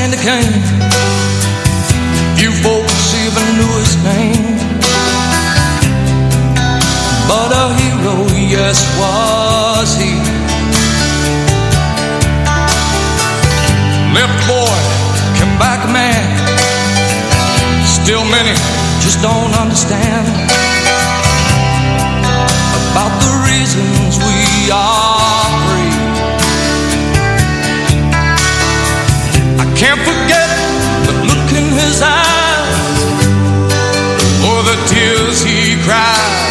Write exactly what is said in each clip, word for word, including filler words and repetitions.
Sandy Kane. Few folks even knew his name, but a hero, yes, was he. Left boy, came back a man. Still many just don't understand about the reasons we are free. I can't forget the look in his eyes, or the tears he cried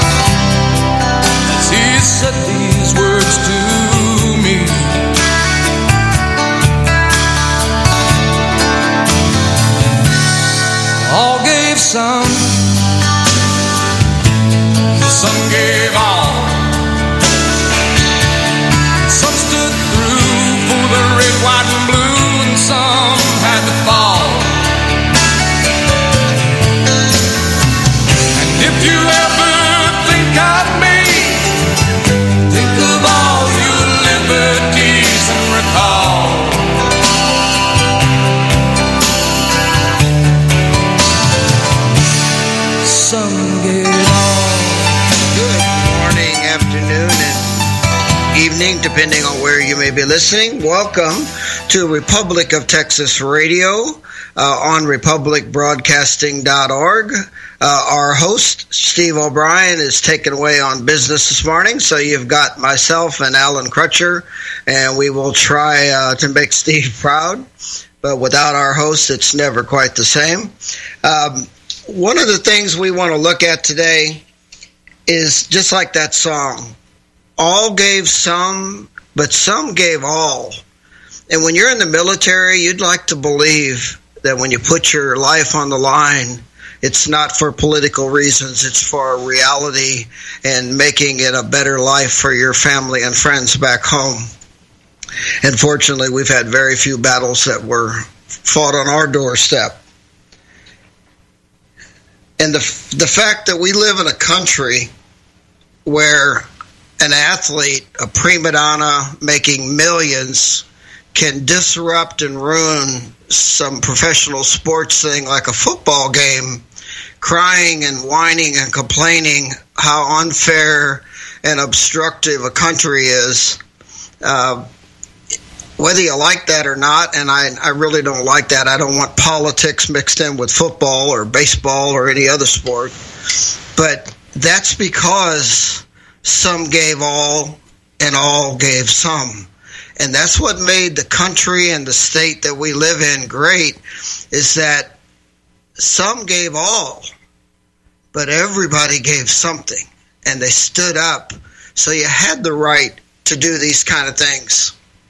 as he said these words to me. All gave some, some gave all. Some stood through for the red, white, and blue, and some had to fall. And if you ever think of me, think of all your liberties and recall. Some gave all. Good morning, afternoon, and evening, depending on where you may be listening. Welcome to Republic of Texas Radio uh, on republic broadcasting dot org. Uh, our host, Steve O'Brien, is taken away on business this morning, so you've got myself and Alan Crutcher, and we will try uh, to make Steve proud. But without our host, it's never quite the same. Um, one of the things we want to look at today is just like that song. All gave some, but some gave all. And when you're in the military, you'd like to believe that when you put your life on the line, it's not for political reasons, it's for reality and making it a better life for your family and friends back home. And fortunately, we've had very few battles that were fought on our doorstep. And the the fact that we live in a country where an athlete, a prima donna making millions, can disrupt and ruin some professional sports thing like a football game, crying and whining and complaining how unfair and obstructive a country is, uh, whether you like that or not, and I, I really don't like that. I don't want politics mixed in with football or baseball or any other sport. But that's because some gave all and all gave some. And that's what made the country and the state that we live in great, is that some gave all, but everybody gave something, and they stood up. So you had the right to do these kind of things.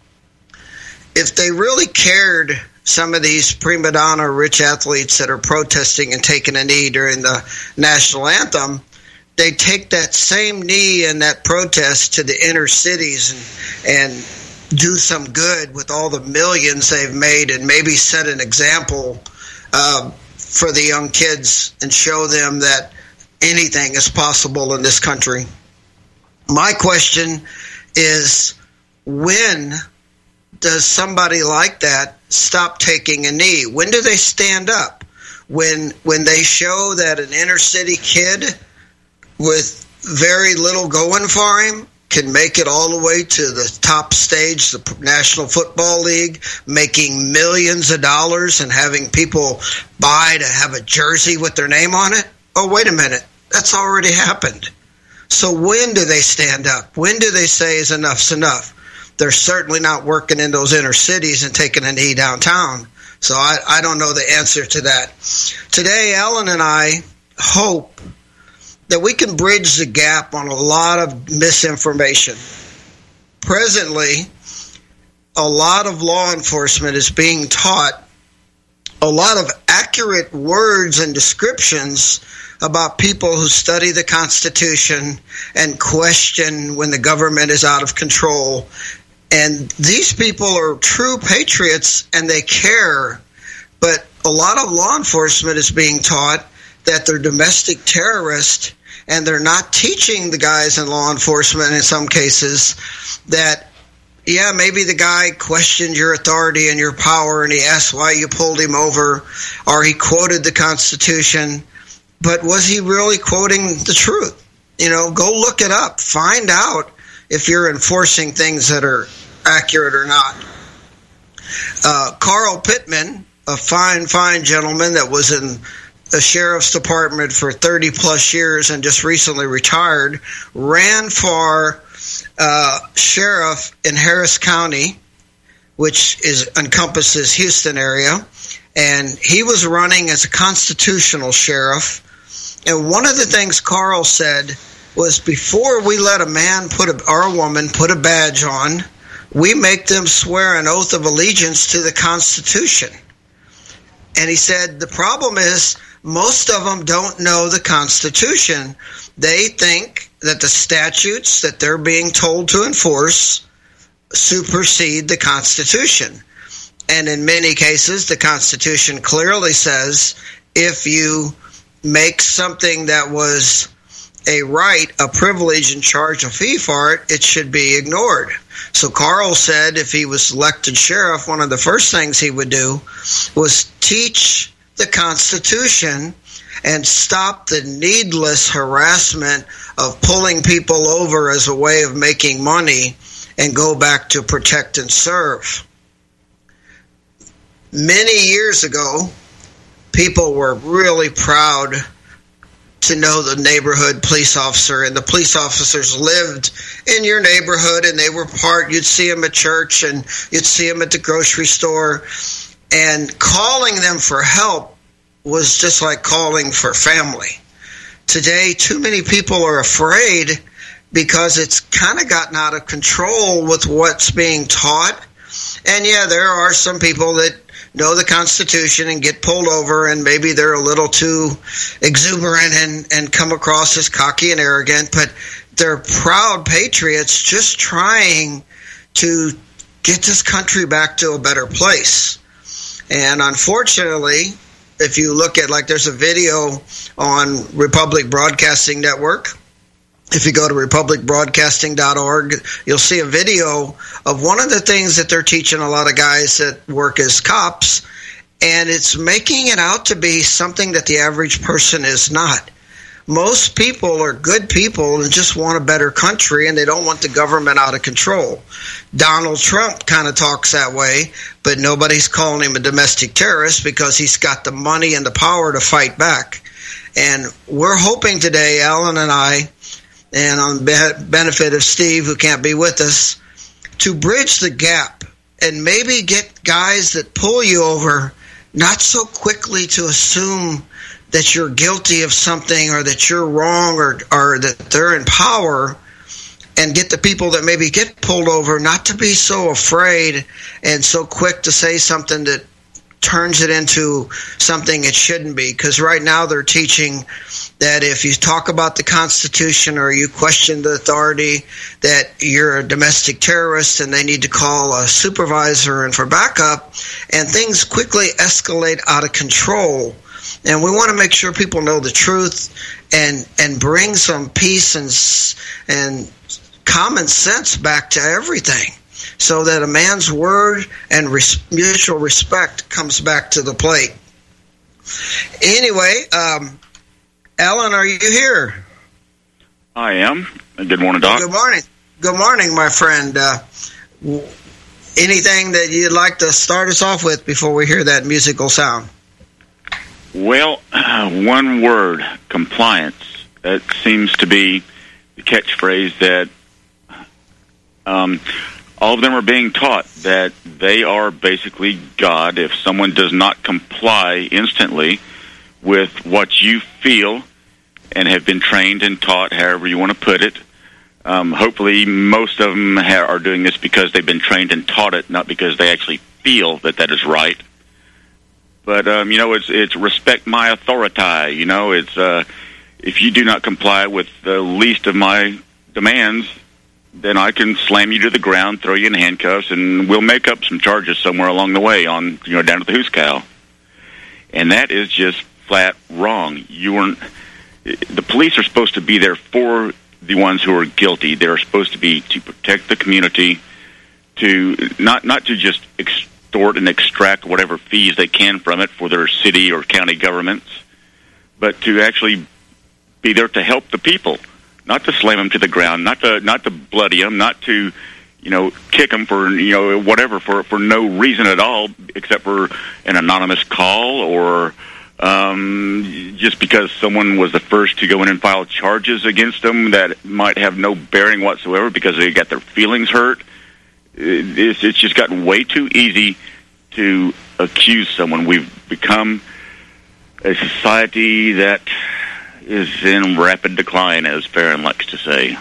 If they really cared, some of these prima donna rich athletes that are protesting and taking a knee during the national anthem, they take that same knee and that protest to the inner cities and, and do some good with all the millions they've made, and maybe set an example uh, for the young kids and show them that anything is possible in this country. My question is, when does somebody like that stop taking a knee? When do they stand up? When when they show that an inner city kid with very little going for him can make it all the way to the top stage, the National Football League, making millions of dollars and having people buy to have a jersey with their name on it? Oh, wait a minute. That's already happened. So when do they stand up? When do they say is enough's enough? They're certainly not working in those inner cities and taking a knee downtown. So I, I don't know the answer to that. Today, Ellen and I hope that we can bridge the gap on a lot of misinformation. Presently, a lot of law enforcement is being taught a lot of accurate words and descriptions about people who study the Constitution and question when the government is out of control. And these people are true patriots and they care, but a lot of law enforcement is being taught that they're domestic terrorists, and they're not teaching the guys in law enforcement in some cases that yeah, maybe the guy questioned your authority and your power, and he asked why you pulled him over, or he quoted the Constitution, but was he really quoting the truth? You know, go look it up. Find out if you're enforcing things that are accurate or not. Uh, Carl Pittman, a fine, fine gentleman that was in the sheriff's department for thirty plus years and just recently retired, ran for uh, sheriff in Harris County, which is encompasses Houston area, and he was running as a constitutional sheriff. And one of the things Carl said was, before we let a man put a, or a woman put a badge on, we make them swear an oath of allegiance to the Constitution. And he said the problem is most of them don't know the Constitution. They think that the statutes that they're being told to enforce supersede the Constitution. And in many cases, the Constitution clearly says if you make something that was a right, a privilege, and charge a fee for it, it should be ignored. So Carl said if he was elected sheriff, one of the first things he would do was teach the Constitution and stop the needless harassment of pulling people over as a way of making money and go back to protect and serve. Many years ago, people were really proud to know the neighborhood police officer, and the police officers lived in your neighborhood, and they were part, you'd see them at church and you'd see them at the grocery store, and calling them for help was just like calling for family. Today, too many people are afraid because it's kind of gotten out of control with what's being taught. And yeah, there are some people that know the Constitution and get pulled over, and maybe they're a little too exuberant and, and come across as cocky and arrogant, but they're proud patriots just trying to get this country back to a better place. And unfortunately, if you look at, like, there's a video on Republic Broadcasting Network. If you go to republic broadcasting dot org, you'll see a video of one of the things that they're teaching a lot of guys that work as cops, and it's making it out to be something that the average person is not. Most people are good people and just want a better country, and they don't want the government out of control. Donald Trump kind of talks that way, but nobody's calling him a domestic terrorist because he's got the money and the power to fight back. And we're hoping today, Alan and I, and on benefit of Steve, who can't be with us, to bridge the gap and maybe get guys that pull you over not so quickly to assume that you're guilty of something or that you're wrong or, or that they're in power, and get the people that maybe get pulled over not to be so afraid and so quick to say something that turns it into something it shouldn't be. Because right now they're teaching that if you talk about the Constitution or you question the authority, that you're a domestic terrorist and they need to call a supervisor and for backup, and things quickly escalate out of control. And we want to make sure people know the truth and and bring some peace and and common sense back to everything, so that a man's word and res- mutual respect comes back to the plate. Anyway, um, Alan, are you here? I am. Good morning, Doc. Good morning. Good morning, my friend. Uh, anything that you'd like to start us off with before we hear that musical sound? Well, uh, one word, compliance. That seems to be the catchphrase that um, all of them are being taught, that they are basically God. If someone does not comply instantly with what you feel and have been trained and taught, however you want to put it, um, hopefully most of them ha- are doing this because they've been trained and taught it, not because they actually feel that that is right. But, um, you know, it's it's respect my authority. You know, it's uh, if you do not comply with the least of my demands, then I can slam you to the ground, throw you in handcuffs, and we'll make up some charges somewhere along the way on, you know, down to the hoos cow. And that is just flat wrong. You weren't. The police are supposed to be there for the ones who are guilty. They're supposed to be to protect the community, to not not to just extort and extract whatever fees they can from it for their city or county governments, but to actually be there to help the people, not to slam them to the ground, not to not to bloody them, not to, you know, kick them for, you know, whatever, for, for no reason at all, except for an anonymous call or um, just because someone was the first to go in and file charges against them that might have no bearing whatsoever because they got their feelings hurt. It's, it's just gotten way too easy to accuse someone. We've become a society that is in rapid decline, as Farron likes to say.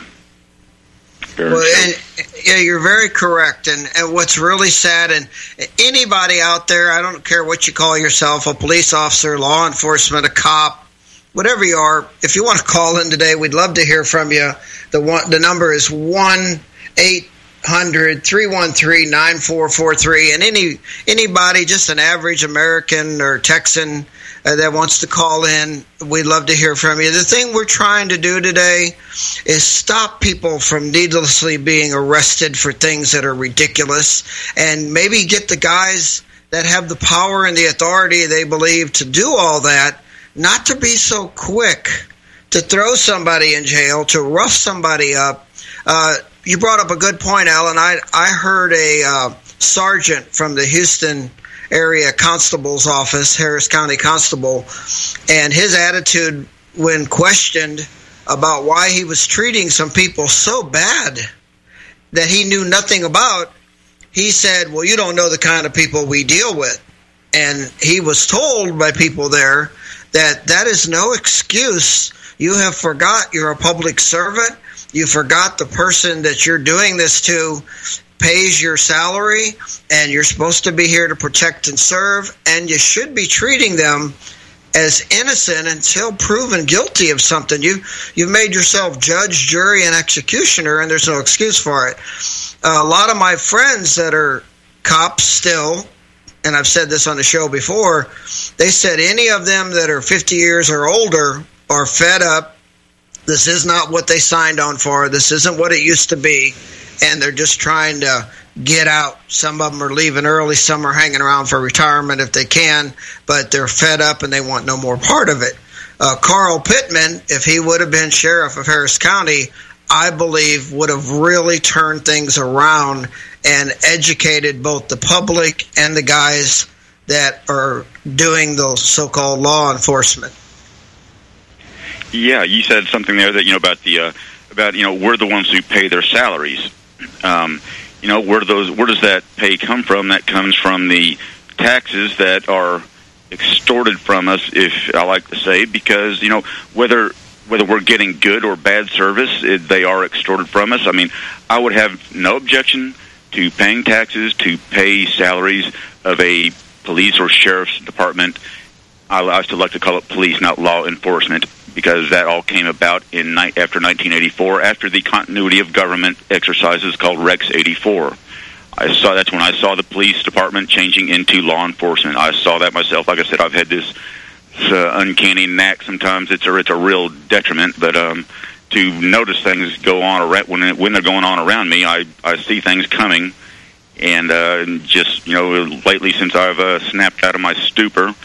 Well, and, yeah, you're very correct. And, and what's really sad, and anybody out there, I don't care what you call yourself, a police officer, law enforcement, a cop, whatever you are, if you want to call in today, we'd love to hear from you. The one, the number is one eight hundred three one three nine four four three. And any anybody, just an average American or Texan uh, that wants to call in, we'd love to hear from you. The thing we're trying to do today is stop people from needlessly being arrested for things that are ridiculous, and maybe get the guys that have the power and the authority they believe to do all that not to be so quick to throw somebody in jail, to rough somebody up. Uh, you brought up a good point, Alan. I, I heard a uh, sergeant from the Houston area constable's office, Harris County Constable, and his attitude when questioned about why he was treating some people so bad that he knew nothing about, he said, well, you don't know the kind of people we deal with. And he was told by people there that that is no excuse. You have forgot you're a public servant. You forgot the person that you're doing this to pays your salary, and you're supposed to be here to protect and serve, and you should be treating them as innocent until proven guilty of something. You, you've made yourself judge, jury, and executioner, and there's no excuse for it. Uh, a lot of my friends that are cops still, and I've said this on the show before, they said any of them that are fifty years or older are fed up. This is not what they signed on for. This isn't what it used to be. And they're just trying to get out. Some of them are leaving early. Some are hanging around for retirement if they can. But they're fed up and they want no more part of it. Uh, Carl Pittman, if he would have been sheriff of Harris County, I believe would have really turned things around and educated both the public and the guys that are doing the so-called law enforcement. Yeah, you said something there that, you know, about the uh, about, you know, we're the ones who pay their salaries. Um, you know, where do those where does that pay come from? That comes from the taxes that are extorted from us, if I like to say, because, you know, whether whether we're getting good or bad service, it, they are extorted from us. I mean, I would have no objection to paying taxes to pay salaries of a police or sheriff's department. I, I still like to call it police, not law enforcement, because that all came about in after nineteen eighty-four, after the continuity of government exercises called Rex eighty-four. I saw that's when I saw the police department changing into law enforcement. I saw that myself. Like I said, I've had this uh, uncanny knack. Sometimes it's a it's a real detriment, but um, to notice things go on around, when when they're going on around me, I I see things coming, and uh, just you know lately since I've uh, snapped out of my stupor.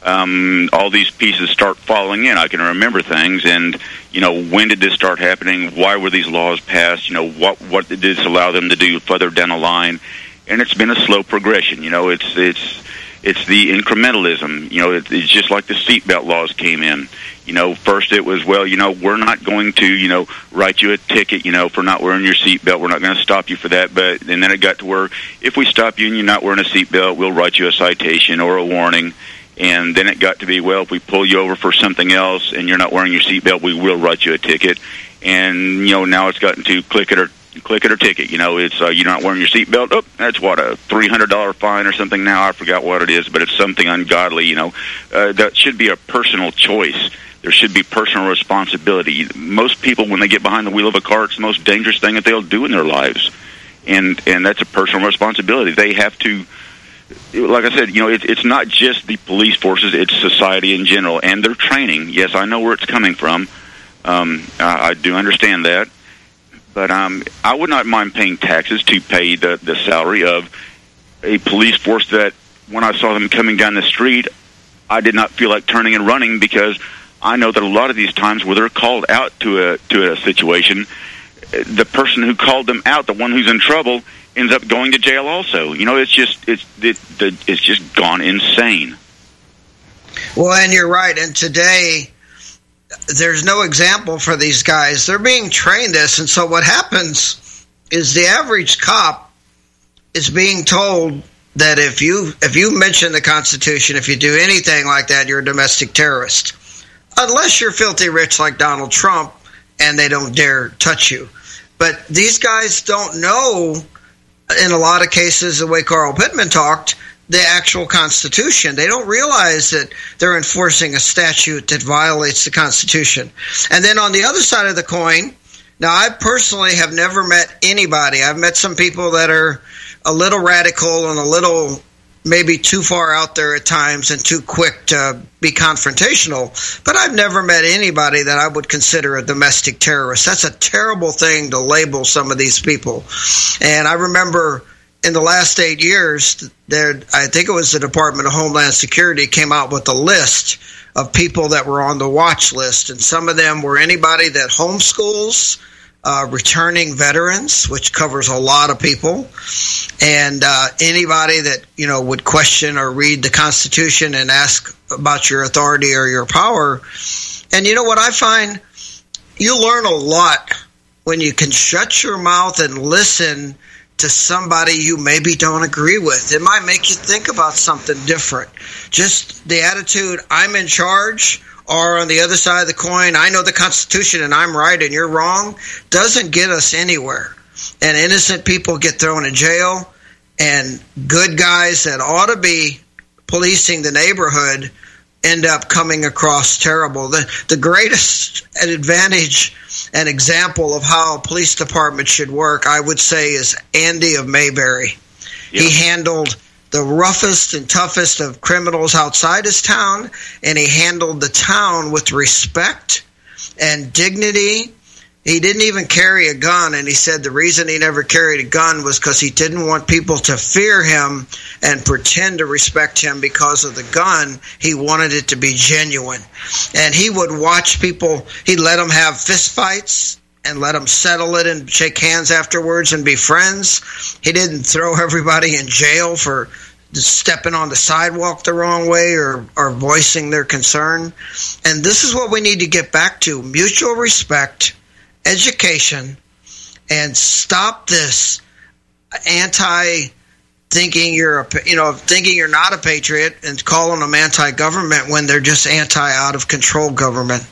Um, all these pieces start falling in. I can remember things, and you know, when did this start happening? Why were these laws passed? You know, what what did this allow them to do further down the line? And it's been a slow progression. You know, it's it's it's the incrementalism. You know, it, it's just like the seatbelt laws came in. You know, first it was, well, you know, we're not going to, you know, write you a ticket, you know, for not wearing your seatbelt. We're not going to stop you for that. But and then it got to where if we stop you and you're not wearing a seatbelt, we'll write you a citation or a warning. And then it got to be, well, if we pull you over for something else and you're not wearing your seatbelt, we will write you a ticket. And, you know, now it's gotten to click it or click it or ticket. You know, it's uh, you're not wearing your seatbelt. Oh, that's what, a three hundred dollars fine or something now. I forgot what it is, but it's something ungodly, you know. Uh, that should be a personal choice. There should be personal responsibility. Most people, when they get behind the wheel of a car, it's the most dangerous thing that they'll do in their lives. And, and that's a personal responsibility. They have to... Like I said, you know, it, it's not just the police forces, it's society in general, and their training. Yes, I know where it's coming from. Um, I, I do understand that. But um, I would not mind paying taxes to pay the, the salary of a police force that, when I saw them coming down the street, I did not feel like turning and running, because I know that a lot of these times where they're called out to a to a situation, the person who called them out, the one who's in trouble, ends up going to jail also. You know, it's just it's it, it's just gone insane. Well, and you're right. And today, there's no example for these guys. They're being trained this, and so what happens is the average cop is being told that if you if you mention the Constitution, if you do anything like that, you're a domestic terrorist. Unless you're filthy rich like Donald Trump and they don't dare touch you. But these guys don't know, in a lot of cases, the way Carl Pittman talked, the actual Constitution. They don't realize that they're enforcing a statute that violates the Constitution. And then on the other side of the coin, now I personally have never met anybody. I've met some people that are a little radical and a little maybe too far out there at times and too quick to be confrontational, but I've never met anybody that I would consider a domestic terrorist. That's a terrible thing to label some of these people. And I remember in the last eight years, there, I think it was the Department of Homeland Security came out with a list of people that were on the watch list, and some of them were anybody that homeschools, Uh, returning veterans, which covers a lot of people, and uh, anybody that, you know, would question or read the Constitution and ask about your authority or your power. And you know what I find? You learn a lot when you can shut your mouth and listen to somebody you maybe don't agree with. It might make you think about something different. Just the attitude, I'm in charge, or on the other side of the coin, I know the Constitution and I'm right and you're wrong, doesn't get us anywhere. And innocent people get thrown in jail, and good guys that ought to be policing the neighborhood end up coming across terrible. The, the greatest advantage and example of how a police department should work, I would say, is Andy of Mayberry. Yep. He handled the roughest and toughest of criminals outside his town, and he handled the town with respect and dignity. He didn't even carry a gun, and he said the reason he never carried a gun was because he didn't want people to fear him and pretend to respect him because of the gun. He wanted it to be genuine. And he would watch people, he'd let them have fist fights and let them settle it and shake hands afterwards and be friends. He didn't throw everybody in jail for stepping on the sidewalk the wrong way or, or voicing their concern. And this is what we need to get back to: mutual respect, education, and stop this anti thinking you're a, you know, thinking you're not a patriot and calling them anti-government when they're just anti-out-of-control government.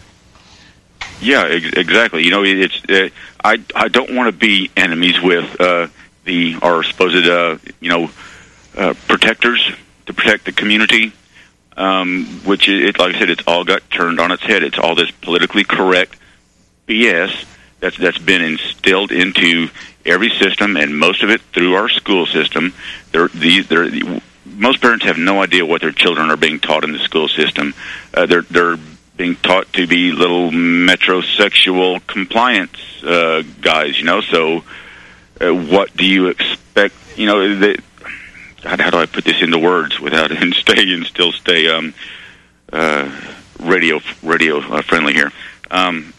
Yeah, ex- exactly. You know, it's uh, I I don't want to be enemies with uh, the our supposed uh, you know uh, protectors to protect the community, um, which it, like I said, it's all got turned on its head. It's all this politically correct B S that's that's been instilled into every system, and most of it through our school system. They're, these, they're, most parents have no idea what their children are being taught in the school system. Uh, they're they're being taught to be little metrosexual compliance uh, guys, you know. So, uh, what do you expect? You know, the, how, how do I put this into words without and stay and still stay um, uh, radio radio uh, friendly here? Um,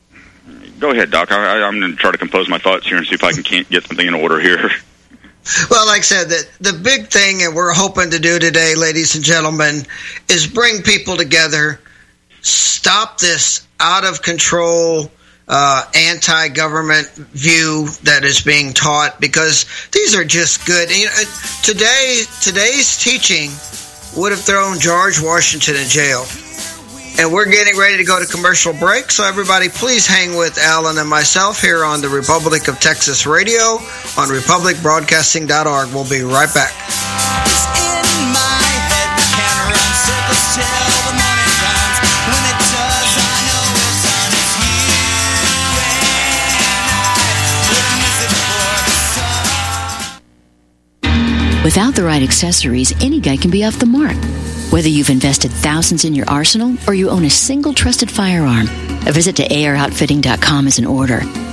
go ahead, Doc. I, I'm going to try to compose my thoughts here and see if I can can't get something in order here. Well, like I said, the, the big thing that we're hoping to do today, ladies and gentlemen, is bring people together. Stop this out-of-control, uh, anti-government view that is being taught, because these are just good. You know, today, today's teaching would have thrown George Washington in jail. And we're getting ready to go to commercial break, so everybody please hang with Alan and myself here on the Republic of Texas Radio on republic broadcasting dot org. We'll be right back. Without the right accessories, any guy can be off the mark. Whether you've invested thousands in your arsenal or you own a single trusted firearm, a visit to A R outfitting dot com is in order.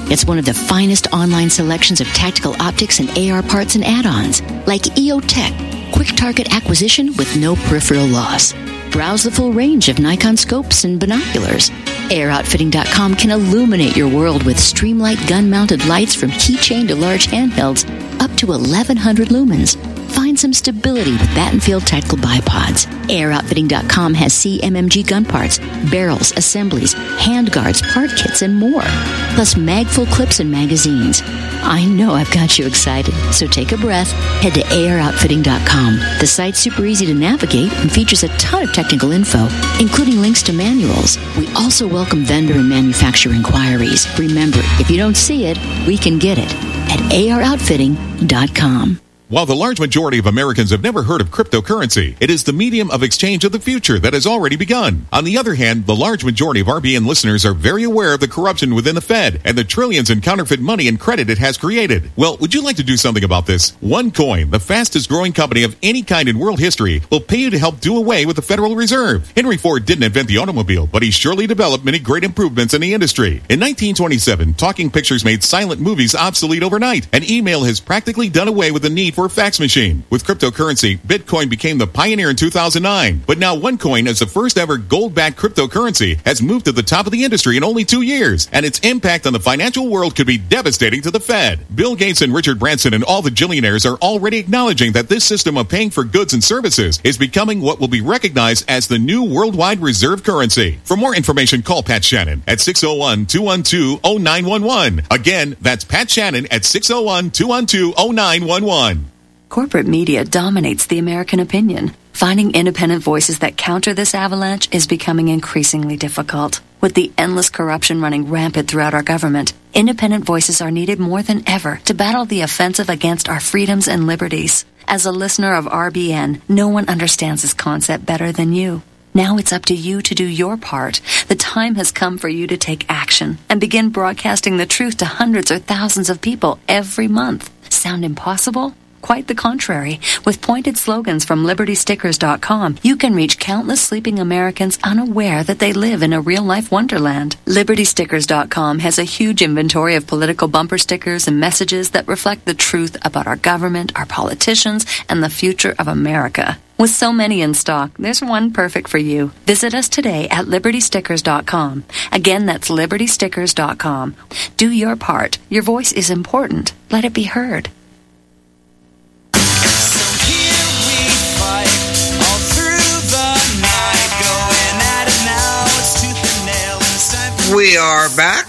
It's one of the finest online selections of tactical optics and A R parts and add-ons, like E O Tech, quick target acquisition with no peripheral loss. Browse the full range of Nikon scopes and binoculars. air outfitting dot com can illuminate your world with Streamlight gun-mounted lights from keychain to large handhelds up to eleven hundred lumens. Find some stability with Battenfield tactical bipods. air outfitting dot com has C M M G gun parts, barrels, assemblies, handguards, part kits, and more. Plus mag-full clips and magazines. I know I've got you excited, so take a breath. Head to air outfitting dot com. The site's super easy to navigate and features a ton of technical info, including links to manuals. We also welcome vendor and manufacturer inquiries. Remember, if you don't see it, we can get it at air outfitting dot com. While the large majority of Americans have never heard of cryptocurrency, it is the medium of exchange of the future that has already begun. On the other hand, the large majority of R B N listeners are very aware of the corruption within the Fed and the trillions in counterfeit money and credit it has created. Well, would you like to do something about this? OneCoin, the fastest growing company of any kind in world history, will pay you to help do away with the Federal Reserve. Henry Ford didn't invent the automobile, but he surely developed many great improvements in the industry. In nineteen twenty-seven, talking pictures made silent movies obsolete overnight, and email has practically done away with the need for a fax machine. With cryptocurrency, Bitcoin became the pioneer in two thousand nine. But now OneCoin, as the first ever gold-backed cryptocurrency, has moved to the top of the industry in only two years. And its impact on the financial world could be devastating to the Fed. Bill Gates and Richard Branson and all the billionaires are already acknowledging that this system of paying for goods and services is becoming what will be recognized as the new worldwide reserve currency. For more information, call Pat Shannon at six oh one, two one two, oh nine one one. Again, that's Pat Shannon at six oh one, two one two, oh nine one one. Corporate media dominates the American opinion. Finding independent voices that counter this avalanche is becoming increasingly difficult. With the endless corruption running rampant throughout our government, independent voices are needed more than ever to battle the offensive against our freedoms and liberties. As a listener of R B N, no one understands this concept better than you. Now it's up to you to do your part. The time has come for you to take action and begin broadcasting the truth to hundreds or thousands of people every month. Sound impossible? Quite the contrary. With pointed slogans from liberty stickers dot com, you can reach countless sleeping Americans unaware that they live in a real-life wonderland. liberty stickers dot com has a huge inventory of political bumper stickers and messages that reflect the truth about our government, our politicians, and the future of America. With so many in stock, there's one perfect for you. Visit us today at liberty stickers dot com. Again, that's liberty stickers dot com. Do your part. Your voice is important. Let it be heard. We are back.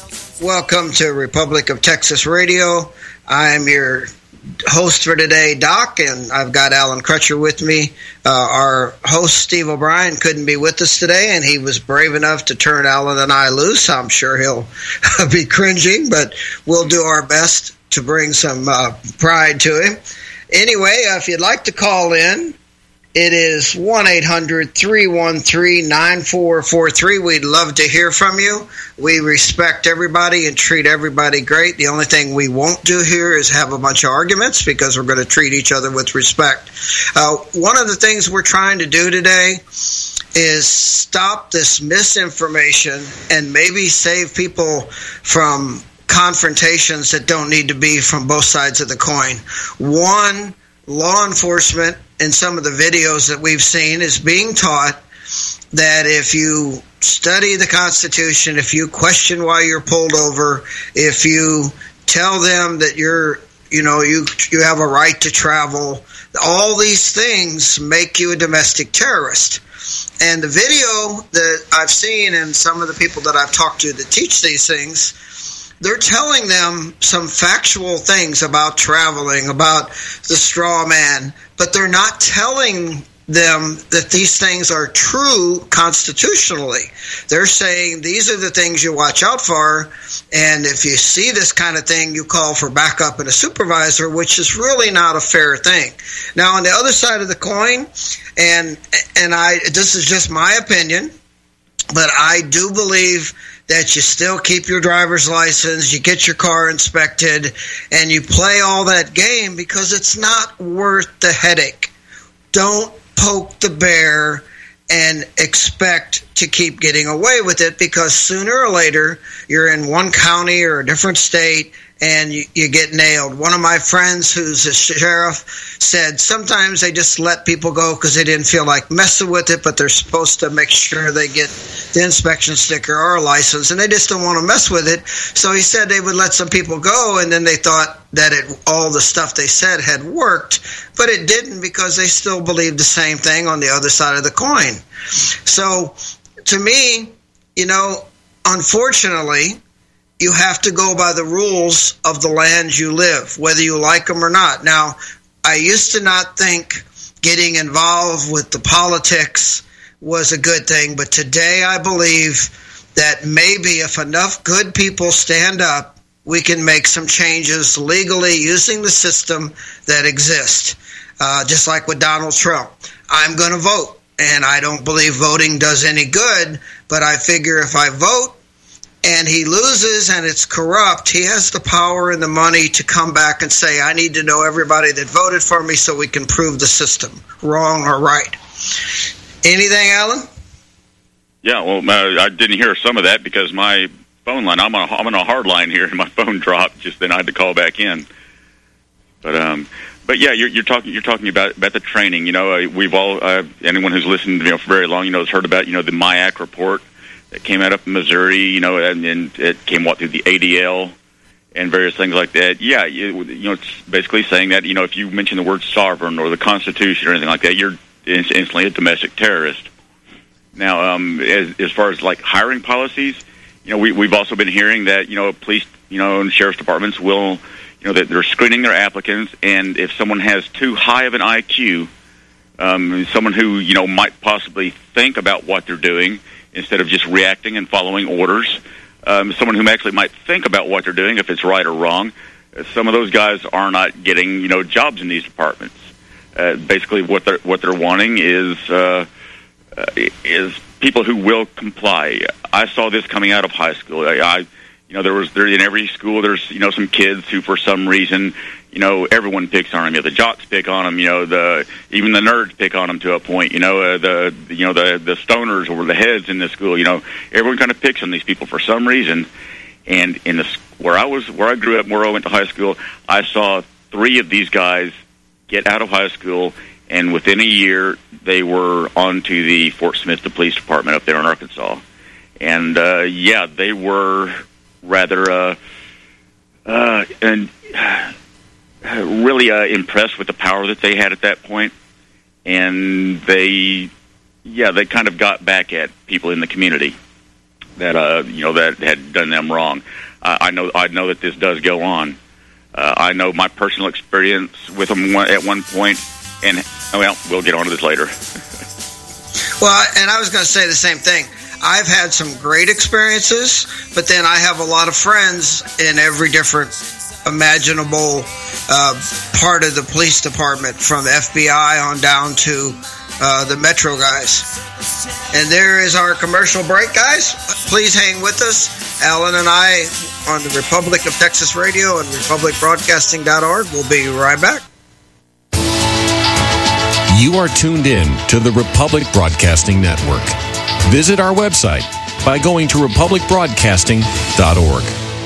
Welcome to Republic of Texas Radio. I'm your host for today, Doc, and I've got Alan Crutcher with me. Uh, our host, Steve O'Brien, couldn't be with us today, and he was brave enough to turn Alan and I loose. I'm sure he'll be cringing, but we'll do our best to bring some uh, pride to him. Anyway, uh, if you'd like to call in, it is one eight hundred, three one three, nine four four three. We'd love to hear from you. We respect everybody and treat everybody great. The only thing we won't do here is have a bunch of arguments because we're going to treat each other with respect. Uh, one of the things we're trying to do today is stop this misinformation and maybe save people from confrontations that don't need to be from both sides of the coin. One, law enforcement in some of the videos that we've seen is being taught that if you study the Constitution, if you question why you're pulled over, if you tell them that you're, you know, you you have a right to travel, all these things make you a domestic terrorist. And the video that I've seen and some of the people that I've talked to that teach these things, they're telling them some factual things about traveling, about the straw man, but they're not telling them that these things are true constitutionally. They're saying these are the things you watch out for, and if you see this kind of thing, you call for backup and a supervisor, which is really not a fair thing. Now, on the other side of the coin, and and I this is just my opinion, but I do believe that you still keep your driver's license, you get your car inspected, and you play all that game because it's not worth the headache. Don't poke the bear and expect to keep getting away with it, because sooner or later you're in one county or a different state and you, you get nailed. One of my friends who's a sheriff said sometimes they just let people go because they didn't feel like messing with it, but they're supposed to make sure they get the inspection sticker or a license, and they just don't want to mess with it. So he said they would let some people go, and then they thought that it, all the stuff they said had worked, but it didn't, because they still believed the same thing on the other side of the coin. So to me, you know, unfortunately, you have to go by the rules of the land you live, whether you like them or not. Now, I used to not think getting involved with the politics was a good thing, but today I believe that maybe if enough good people stand up, we can make some changes legally using the system that exists. Uh, just like with Donald Trump. I'm going to vote, and I don't believe voting does any good, but I figure if I vote, and he loses and it's corrupt, he has the power and the money to come back and say, I need to know everybody that voted for me so we can prove the system wrong or right. Anything, Alan? Yeah, well, uh, I didn't hear some of that because my phone line, I'm on a, I'm on a hard line here, and my phone dropped. Just then I had to call back in. But um, but yeah, you're, you're talking you're talking about, about the training. You know, uh, we've all uh, anyone who's listened, you know, for very long, you know, has heard about, you know, the M I A C report that came out of Missouri, you know, and, and it came what through the A D L and various things like that. Yeah, you, you know, it's basically saying that, you know, if you mention the word sovereign or the Constitution or anything like that, you're instantly a domestic terrorist. Now, um, as, as far as like hiring policies, you know, we, we've also been hearing that, you know, police, you know, and sheriff's departments will, you know, that they're screening their applicants, and if someone has too high of an I Q, um, someone who, you know, might possibly think about what they're doing instead of just reacting and following orders, um, someone who actually might think about what they're doing, if it's right or wrong, some of those guys are not getting, you know, jobs in these departments. Uh, basically, what they're what they're wanting is uh, uh, is people who will comply. I saw this coming out of high school. I, I you know, there was there in every school. There's you know some kids who, for some reason, you know, everyone picks on them. You know, the jocks pick on them. You know, the even the nerds pick on them to a point. You know, uh, the you know the the stoners or the heads in the school. You know, everyone kind of picks on these people for some reason. And in the where I was, where I grew up, where I went to high school, I saw three of these guys get out of high school, and within a year, they were on to the Fort Smith the police department up there in Arkansas. And, uh, yeah, they were rather uh, uh, and uh, really uh, impressed with the power that they had at that point. And they, yeah, they kind of got back at people in the community that, uh, you know, that had done them wrong. Uh, I know I know that this does go on. Uh, I know my personal experience with them one, at one point, and, well, we'll get on to this later. Well, and I was going to say the same thing. I've had some great experiences, but then I have a lot of friends in every different imaginable uh, part of the police department, from the F B I on down to uh, the Metro guys. And there is our commercial break, guys. Please hang with us. Alan and I on the Republic of Texas Radio and republic broadcasting dot org. We'll be right back. You are tuned in to the Republic Broadcasting Network. Visit our website by going to republic broadcasting dot org.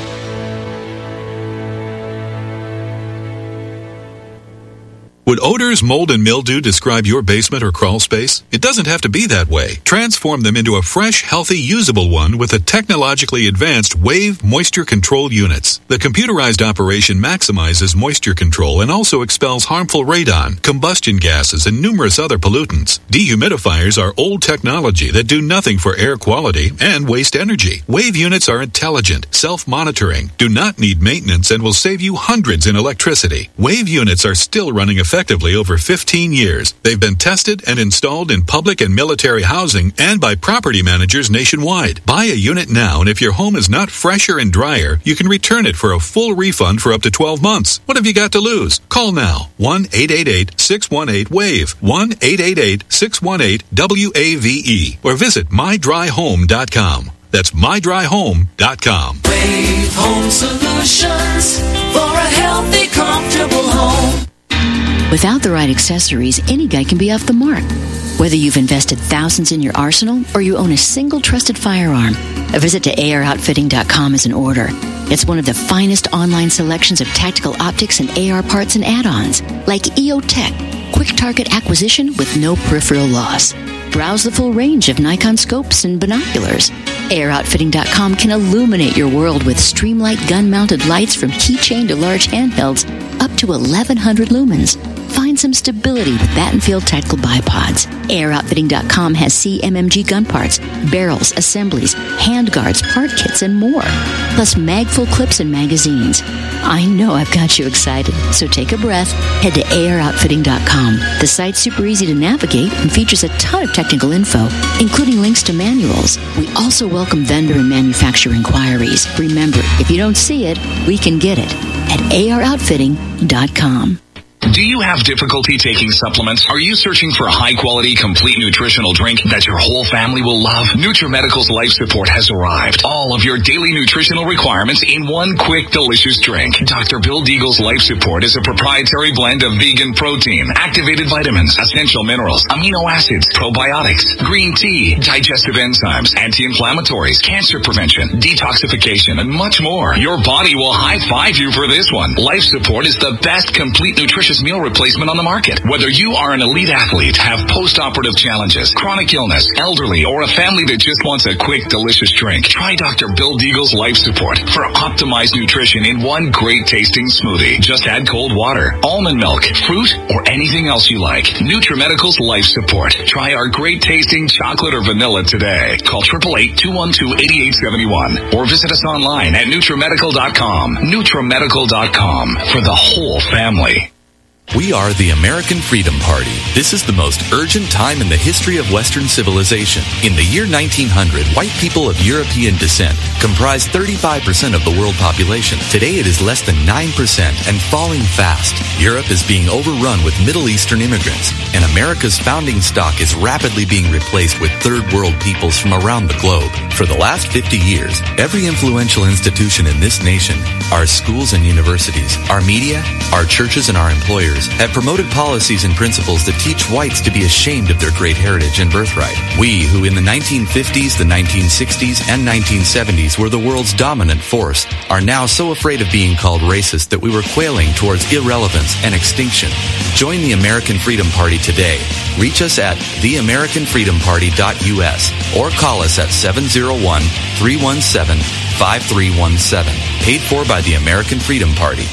Would odors, mold, and mildew describe your basement or crawl space? It doesn't have to be that way. Transform them into a fresh, healthy, usable one with the technologically advanced Wave Moisture Control Units. The computerized operation maximizes moisture control and also expels harmful radon, combustion gases, and numerous other pollutants. Dehumidifiers are old technology that do nothing for air quality and waste energy. Wave units are intelligent, self-monitoring, do not need maintenance, and will save you hundreds in electricity. Wave units are still running effectively effectively over fifteen years. They've been tested and installed in public and military housing and by property managers nationwide. Buy a unit now, and if your home is not fresher and drier, you can return it for a full refund for up to twelve months. What have you got to lose? Call now. one eight eight eight, six one eight, WAVE. one eight eight eight, six one eight, W A V E. Or visit my dry home dot com. That's my dry home dot com. Wave Home Solutions for a healthy, comfortable home. Without the right accessories, any guy can be off the mark. Whether you've invested thousands in your arsenal or you own a single trusted firearm, a visit to A R outfitting dot com is in order. It's one of the finest online selections of tactical optics and A R parts and add-ons, like E O Tech, quick target acquisition with no peripheral loss. Browse the full range of Nikon scopes and binoculars. A R outfitting dot com can illuminate your world with Streamlight gun-mounted lights from keychain to large handhelds up to eleven hundred lumens. Find some stability with Battenfield Tactical Bipods. A R outfitting dot com has C M M G gun parts, barrels, assemblies, handguards, part kits, and more. Plus mag-full clips and magazines. I know I've got you excited, so take a breath. Head to A R outfitting dot com. The site's super easy to navigate and features a ton of technical info, including links to manuals. We also welcome vendor and manufacturer inquiries. Remember, if you don't see it, we can get it at A R outfitting dot com. Do you have difficulty taking supplements? Are you searching for a high-quality, complete nutritional drink that your whole family will love? NutriMedical's Life Support has arrived. All of your daily nutritional requirements in one quick, delicious drink. Doctor Bill Deagle's Life Support is a proprietary blend of vegan protein, activated vitamins, essential minerals, amino acids, probiotics, green tea, digestive enzymes, anti-inflammatories, cancer prevention, detoxification, and much more. Your body will high-five you for this one. Life Support is the best complete nutrition meal replacement on the market. Whether you are an elite athlete, have post-operative challenges, chronic illness, elderly, or a family that just wants a quick, delicious drink, try Doctor Bill Deagle's Life Support for optimized nutrition in one great tasting smoothie. Just add cold water, almond milk, fruit, or anything else you like. NutriMedical's Life Support. Try our great tasting chocolate or vanilla today. Call eight eight eight, two one two, eight eight seven one or visit us online at NutriMedical dot com. NutriMedical dot com for the whole family. We are the American Freedom Party. This is the most urgent time in the history of Western civilization. In the year nineteen hundred, white people of European descent comprised thirty-five percent of the world population. Today it is less than nine percent and falling fast. Europe is being overrun with Middle Eastern immigrants, and America's founding stock is rapidly being replaced with third world peoples from around the globe. For the last fifty years, every influential institution in this nation, our schools and universities, our media, our churches, and our employers have promoted policies and principles that teach whites to be ashamed of their great heritage and birthright. We, who in the nineteen fifties, the nineteen sixties, and nineteen seventies were the world's dominant force, are now so afraid of being called racist that we were quailing towards irrelevance and extinction. Join the American Freedom Party today. Reach us at the american freedom party dot u s or call us at seven oh one, three one seven, five three one seven. Paid for by the American Freedom Party.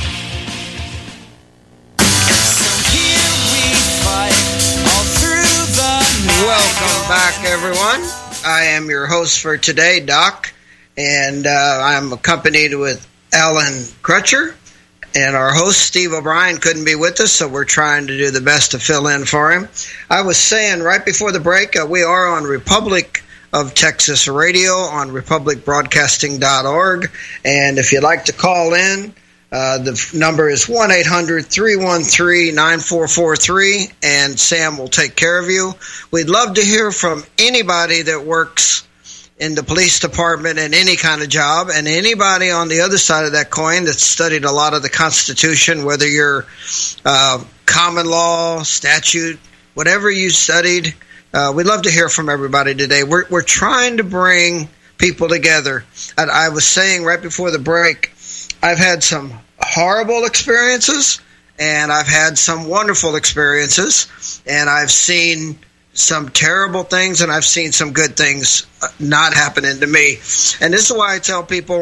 Welcome back, everyone. I am your host for today, Doc, and uh, I'm accompanied with Alan Crutcher, and our host, Steve O'Brien, couldn't be with us, so we're trying to do the best to fill in for him. I was saying right before the break, uh, we are on Republic of Texas Radio on republic broadcasting dot org, and if you'd like to call in, Uh, the f- number is one eight hundred, three one three, nine four four three, and Sam will take care of you. We'd love to hear from anybody that works in the police department in any kind of job, and anybody on the other side of that coin that's studied a lot of the Constitution, whether you're uh, common law, statute, whatever you studied. Uh, we'd love to hear from everybody today. We're, we're trying to bring people together. And I was saying right before the break, I've had some horrible experiences, and I've had some wonderful experiences, and I've seen some terrible things, and I've seen some good things not happening to me. And this is why I tell people,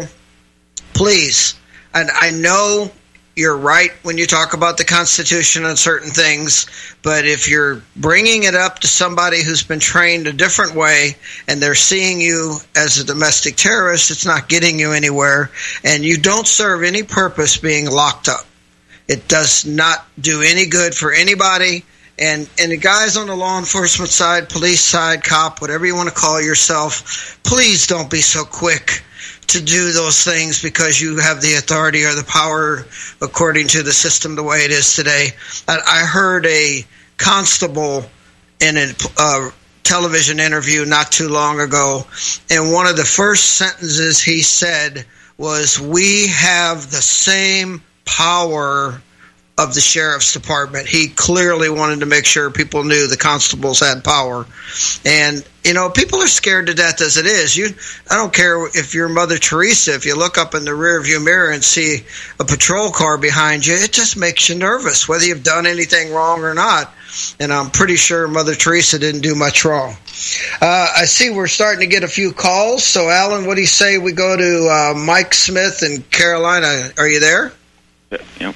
please, and I know you're right when you talk about the Constitution and certain things, but if you're bringing it up to somebody who's been trained a different way and they're seeing you as a domestic terrorist, it's not getting you anywhere, and you don't serve any purpose being locked up. It does not do any good for anybody, and, and the guys on the law enforcement side, police side, cop, whatever you want to call yourself, please don't be so quick to do those things because you have the authority or the power according to the system the way it is today. I heard a constable in a uh, television interview not too long ago, and one of the first sentences he said was, "We have the same power of the sheriff's department. He clearly wanted to make sure people knew the constables had power. And, you know, people are scared to death as it is. You, I don't care if you're Mother Teresa, if you look up in the rearview mirror and see a patrol car behind you, it just makes you nervous, whether you've done anything wrong or not. And I'm pretty sure Mother Teresa didn't do much wrong. Uh, I see we're starting to get a few calls. So, Alan, what do you say we go to uh, Mike Smith in Carolina? Are you there? Yeah. yeah.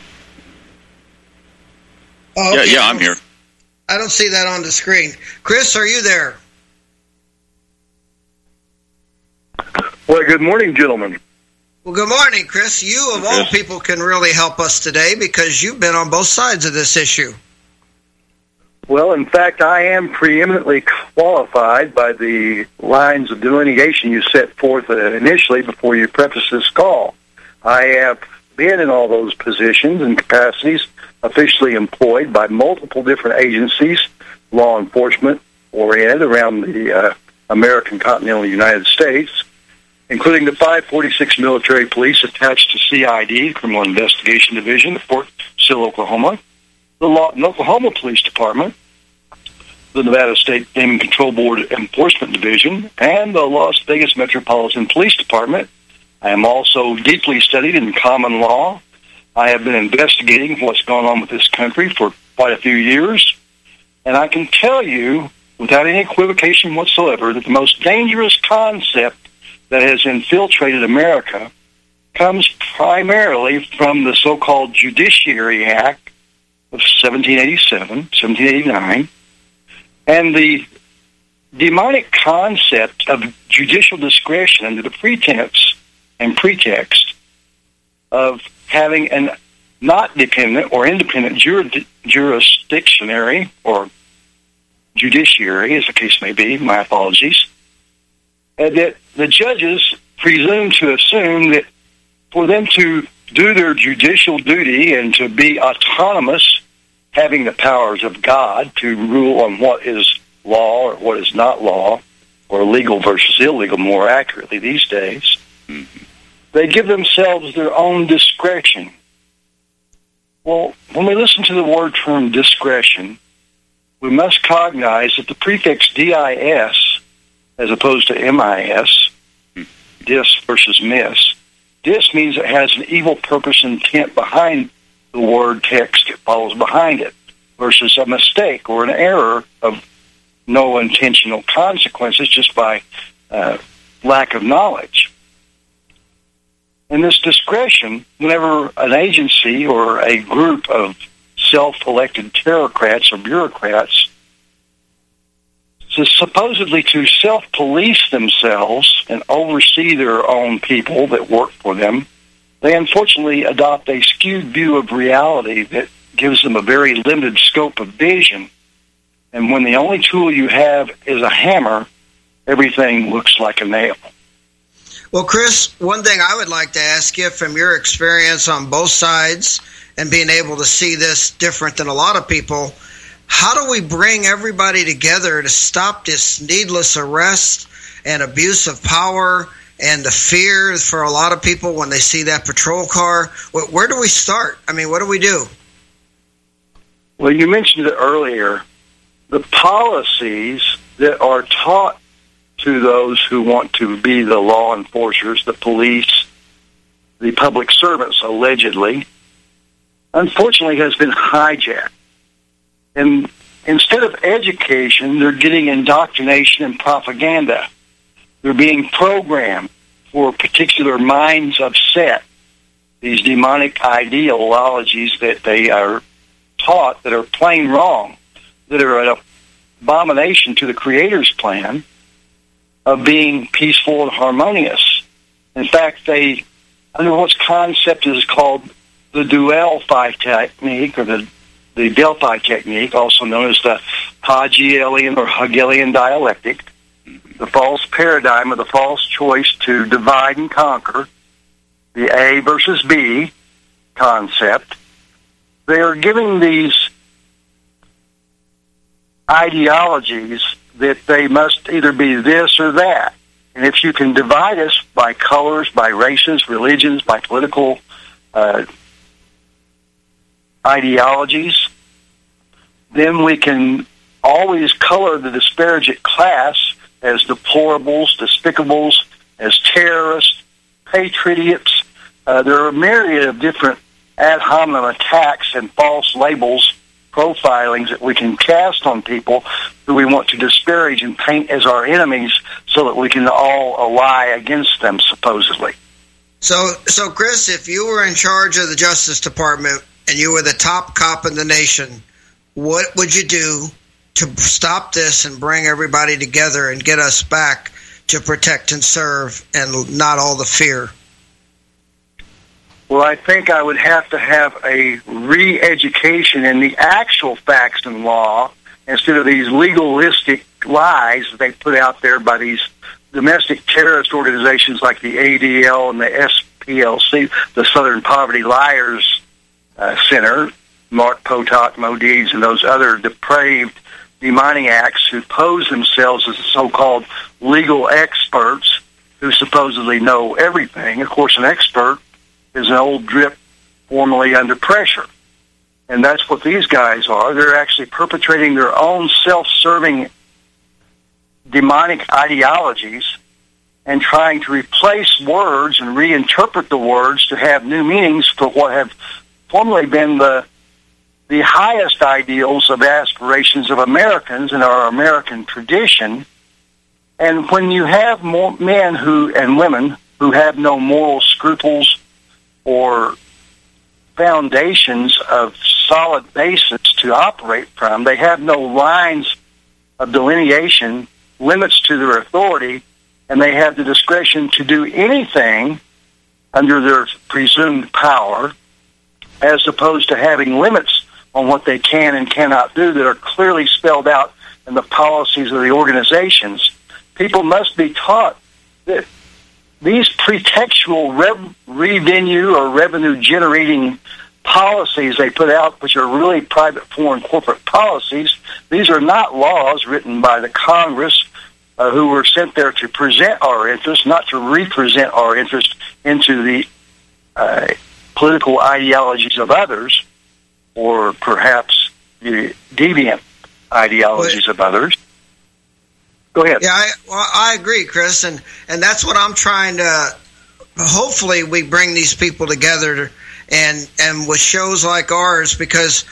Oh, okay. Yeah, yeah, I'm here. I don't see that on the screen. Chris, are you there? Well, good morning, gentlemen. Well, good morning, Chris. You, of all people, can really help us today because you've been on both sides of this issue. Well, in fact, I am preeminently qualified by the lines of delineation you set forth initially before you prefaced this call. I have been in all those positions and capacities, officially employed by multiple different agencies, law enforcement oriented around the uh, American continental United States, including the five forty-six military police attached to C I D, Criminal Investigation Division, of Fort Sill, Oklahoma, the Lawton, Oklahoma Police Department, the Nevada State Gaming Control Board Enforcement Division, and the Las Vegas Metropolitan Police Department. I am also deeply studied in common law. I have been investigating what's going on with this country for quite a few years, and I can tell you, without any equivocation whatsoever, that the most dangerous concept that has infiltrated America comes primarily from the so-called Judiciary Act of seventeen eighty-seven, seventeen eighty-nine, and the demonic concept of judicial discretion under the pretense and pretext of having an not dependent or independent jurid- jurisdictionary or judiciary, as the case may be, my apologies, and that the judges presume to assume that for them to do their judicial duty and to be autonomous, having the powers of God to rule on what is law or what is not law, or legal versus illegal more accurately these days, mm-hmm. they give themselves their own discretion. Well, when we listen to the word term discretion, we must cognize that the prefix D I S, as opposed to M I S, dis versus miss, dis means it has an evil purpose intent behind the word text that follows behind it, versus a mistake or an error of no intentional consequences just by uh, lack of knowledge. In this discretion, whenever an agency or a group of self-elected bureaucrats or bureaucrats so supposedly to self-police themselves and oversee their own people that work for them, they unfortunately adopt a skewed view of reality that gives them a very limited scope of vision. And when the only tool you have is a hammer, everything looks like a nail. Well, Chris, one thing I would like to ask you from your experience on both sides and being able to see this different than a lot of people, how do we bring everybody together to stop this needless arrest and abuse of power and the fear for a lot of people when they see that patrol car? Where do we start? I mean, what do we do? Well, you mentioned it earlier. The policies that are taught to those who want to be the law enforcers, the police, the public servants, allegedly, unfortunately has been hijacked. And instead of education, they're getting indoctrination and propaganda. They're being programmed for particular minds of set, these demonic ideologies that they are taught that are plain wrong, that are an abomination to the Creator's plan of being peaceful and harmonious. In fact, they, under what's concept is called the Delphi technique, or the, the Delphi technique, also known as the Hegelian or Hegelian dialectic, the false paradigm of the false choice to divide and conquer, the A versus B concept. They are giving these ideologies that they must either be this or that. And if you can divide us by colors, by races, religions, by political uh, ideologies, then we can always color the disparaging class as deplorables, despicables, as terrorists, patriots. Uh, there are a myriad of different ad hominem attacks and false labels, profilings that we can cast on people who we want to disparage and paint as our enemies so that we can all ally against them, supposedly. So, so Chris, if you were in charge of the Justice Department and you were the top cop in the nation, what would you do to stop this and bring everybody together and get us back to protect and serve and not all the fear? Well, I think I would have to have a re-education in the actual facts and law instead of these legalistic lies that they put out there by these domestic terrorist organizations like the A D L and the S P L C, the Southern Poverty Liars uh, Center, Mark Potok, Mo Deeds, and those other depraved demoniacs who pose themselves as so-called legal experts who supposedly know everything. Of course, an expert is an old drip formerly under pressure. And that's what these guys are. They're actually perpetrating their own self-serving demonic ideologies and trying to replace words and reinterpret the words to have new meanings for what have formerly been the the highest ideals of aspirations of Americans in our American tradition. And when you have more men who and women who have no moral scruples or foundations of solid basis to operate from, they have no lines of delineation, limits to their authority, and they have the discretion to do anything under their presumed power, as opposed to having limits on what they can and cannot do that are clearly spelled out in the policies of the organizations. People must be taught that these pretextual rev- revenue or revenue-generating policies they put out, which are really private foreign corporate policies, these are not laws written by the Congress uh, who were sent there to present our interests, not to represent our interest into the uh, political ideologies of others, or perhaps the deviant ideologies of others. Go ahead. Yeah, I, well, I agree, Chris, and, and that's what I'm trying to. Hopefully, we bring these people together, and and with shows like ours, because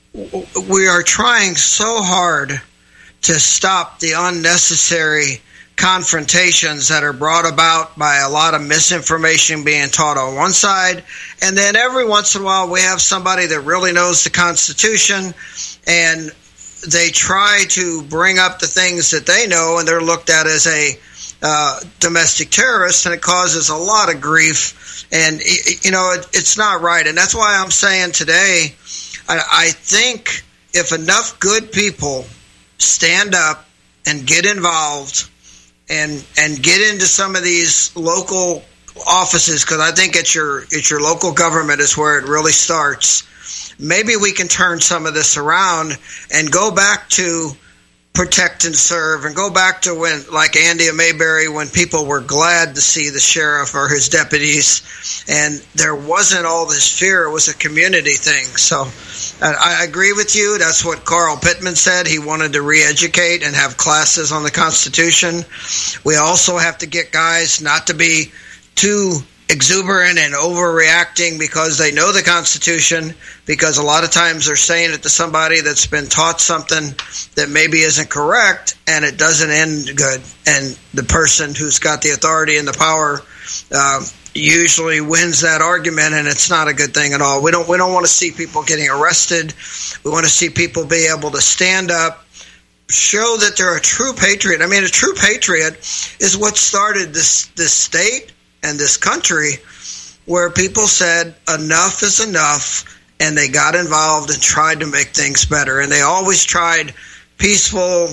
we are trying so hard to stop the unnecessary confrontations that are brought about by a lot of misinformation being taught on one side, and then every once in a while we have somebody that really knows the Constitution, and they try to bring up the things that they know, and they're looked at as a uh, domestic terrorist, and it causes a lot of grief. And, you know, it, it's not right. And that's why I'm saying today, I, I think if enough good people stand up and get involved and and get into some of these local offices, because I think it's your, it's your local government is where it really starts, maybe we can turn some of this around and go back to protect and serve, and go back to when, like Andy Mayberry, when people were glad to see the sheriff or his deputies, and there wasn't all this fear. It was a community thing. So I, I agree with you. That's what Carl Pittman said. He wanted to re-educate and have classes on the Constitution. We also have to get guys not to be too exuberant and overreacting because they know the Constitution, because a lot of times they're saying it to somebody that's been taught something that maybe isn't correct, and it doesn't end good. And the person who's got the authority and the power uh, usually wins that argument, and it's not a good thing at all. We don't we don't want to see people getting arrested. We want to see people be able to stand up, show that they're a true patriot. I mean, a true patriot is what started this this state and this country, where people said enough is enough, and they got involved and tried to make things better. And they always tried peaceful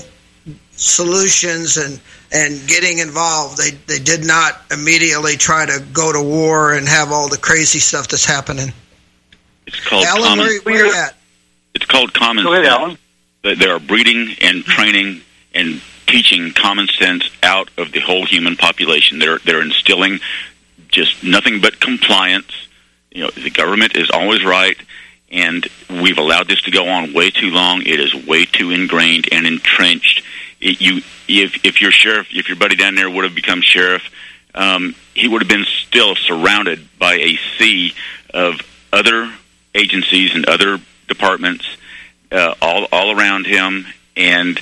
solutions and and getting involved. They they did not immediately try to go to war and have all the crazy stuff that's happening. It's called Alan, common. where, where you at? It's called common Go ahead, sense. Alan. They are breeding and training and teaching common sense out of the whole human population. They're they're instilling just nothing but compliance. You know, the government is always right, And we've allowed this to go on way too long. It is way too ingrained and entrenched. It, you, if if your sheriff, if your buddy down there would have become sheriff, um, he would have been still surrounded by a sea of other agencies and other departments uh, all all around him. And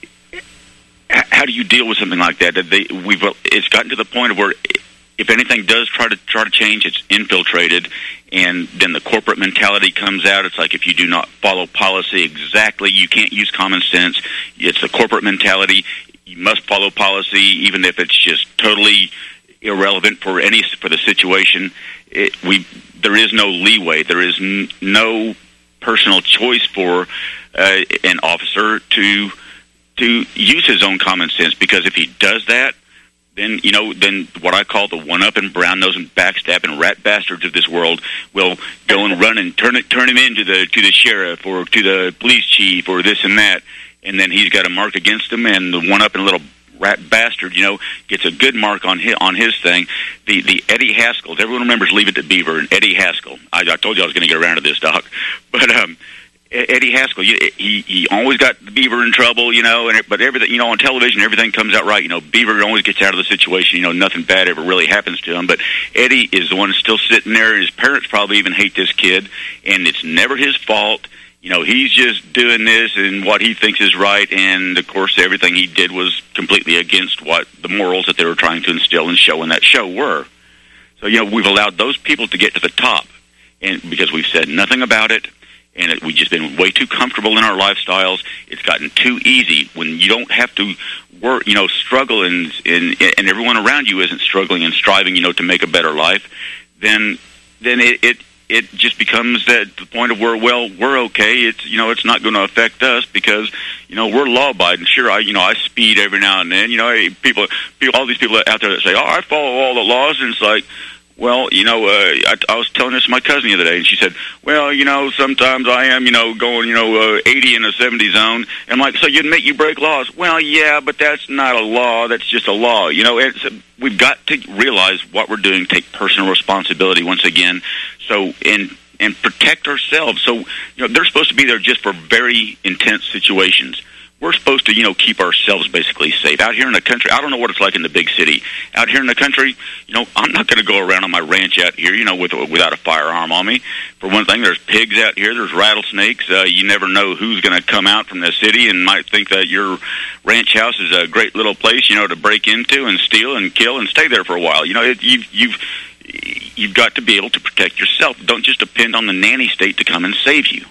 how do you deal with something like that? That they, we've it's gotten to the point of where, if anything does try to try to change, it's infiltrated, and then the corporate mentality comes out. It's like, if you do not follow policy exactly, you can't use common sense. It's the corporate mentality. You must follow policy, even if it's just totally irrelevant for any for the situation. It, we there is no leeway. There is n- no personal choice for uh, an officer to to use his own common sense, because if he does that, then, you know, then what I call the one-up and brown-nose and backstab and rat bastards of this world will go and run and turn it, turn him into the to the sheriff or to the police chief or this and that, and then he's got a mark against him, and the one-up and little rat bastard, you know, gets a good mark on his, on his thing. The the Eddie Haskells, everyone remembers Leave It to Beaver and Eddie Haskell. I, I told you I was going to get around to this, Doc, but um. Eddie Haskell, he he always got the Beaver in trouble, you know, and but everything, you know, on television, everything comes out right. You know, Beaver always gets out of the situation. You know, nothing bad ever really happens to him. But Eddie is the one still sitting there. His parents probably even hate this kid, and it's never his fault. You know, he's just doing this and what he thinks is right, and of course, everything he did was completely against what the morals that they were trying to instill and show in that show were. So, you know, we've allowed those people to get to the top, and because we've said nothing about it. And it, we've just been way too comfortable in our lifestyles. It's gotten too easy when you don't have to work, you know, struggle, and, and and everyone around you isn't struggling and striving, you know, to make a better life. Then, then it it, it just becomes that the point of where, well, we're okay. It's, you know, it's not going to affect us because, you know, we're law abiding. Sure, I you know I speed every now and then. You know, people, people, all these people out there that say, oh, I follow all the laws, and it's like, well, you know, uh, I, I was telling this to my cousin the other day, and she said, well, you know, sometimes I am, you know, going, you know, uh, eighty in a seventy zone. And I'm like, so you admit you break laws? Well, yeah, but that's not a law. That's just a law. You know, it's, uh, we've got to realize what we're doing, take personal responsibility once again, so and and protect ourselves. So, you know, they're supposed to be there just for very intense situations. We're supposed to, you know, keep ourselves basically safe. Out here in the country, I don't know what it's like in the big city. Out here in the country, you know, I'm not going to go around on my ranch out here, you know, with, without a firearm on me. For one thing, there's pigs out here, there's rattlesnakes. Uh, you never know who's going to come out from the city and might think that your ranch house is a great little place, you know, to break into and steal and kill and stay there for a while. You know, it, you've, you've, you've got to be able to protect yourself. Don't just depend on the nanny state to come and save you.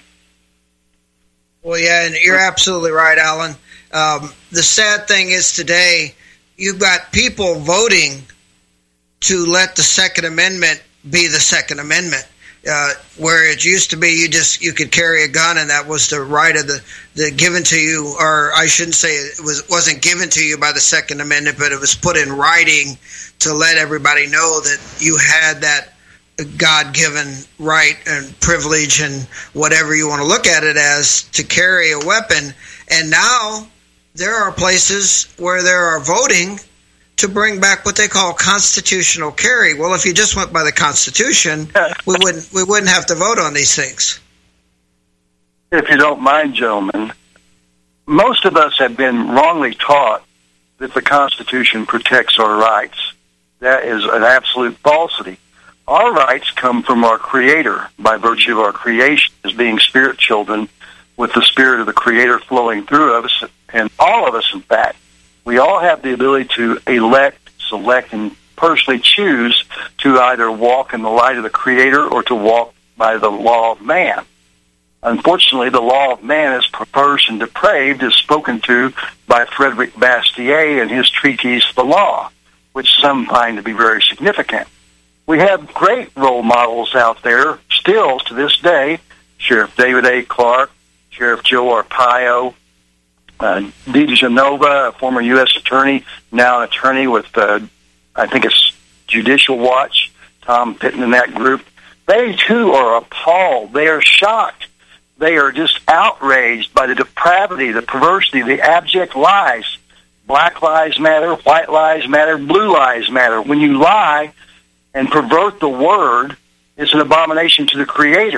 Well, yeah, and you're absolutely right, Alan. Um, the sad thing is today you've got people voting to let the Second Amendment be the Second Amendment, uh, where it used to be you just you could carry a gun and that was the right of the, the given to you, or I shouldn't say it was wasn't given to you by the Second Amendment, but it was put in writing to let everybody know that you had that God-given right and privilege and whatever you want to look at it as to carry a weapon. And now there are places where there are voting to bring back what they call constitutional carry. Well, if you just went by the Constitution, we wouldn't we wouldn't have to vote on these things. If you don't mind, gentlemen, most of us have been wrongly taught that the Constitution protects our rights. That is an absolute falsity. Our rights come from our Creator by virtue of our creation as being spirit children with the spirit of the Creator flowing through us, and all of us, in fact. We all have the ability to elect, select, and personally choose to either walk in the light of the Creator or to walk by the law of man. Unfortunately, the law of man is perverse and depraved, as spoken to by Frederick Bastiat in his treatise, The Law, which some find to be very significant. We have great role models out there still to this day. Sheriff David A. Clark, Sheriff Joe Arpaio, uh, Dee DeGenova, a former U S attorney, now an attorney with, uh, I think it's Judicial Watch, Tom Pitton in that group. They, too, are appalled. They are shocked. They are just outraged by the depravity, the perversity, the abject lies. Black lives matter, white lives matter, blue lives matter. When you lie and pervert the word, it's an abomination to the Creator.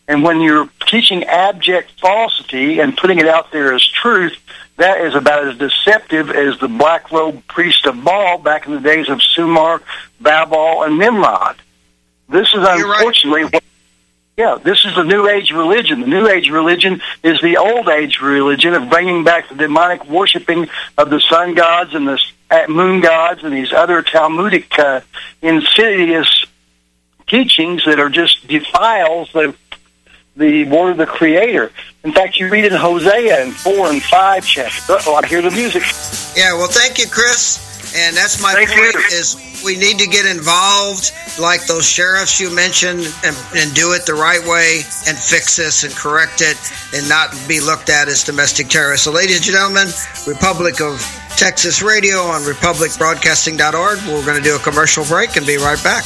And when you're teaching abject falsity and putting it out there as truth, that is about as deceptive as the black-robed priest of Baal back in the days of Sumar, Babal, and Nimrod. This is unfortunately what, yeah, this is the New Age religion. The New Age religion is the Old Age religion of bringing back the demonic worshiping of the sun gods and the moon gods and these other Talmudic uh, insidious teachings that are just defiles the the word of the Creator. In fact, you read in Hosea in four and five chapter. Uh-oh, I hear the music. Yeah, well, thank you, Chris. And that's my Thank point, you. is we need to get involved like those sheriffs you mentioned and, and do it the right way and fix this and correct it and not be looked at as domestic terrorists. So, ladies and gentlemen, Republic of Texas Radio on republic broadcasting dot org. We're going to do a commercial break and be right back.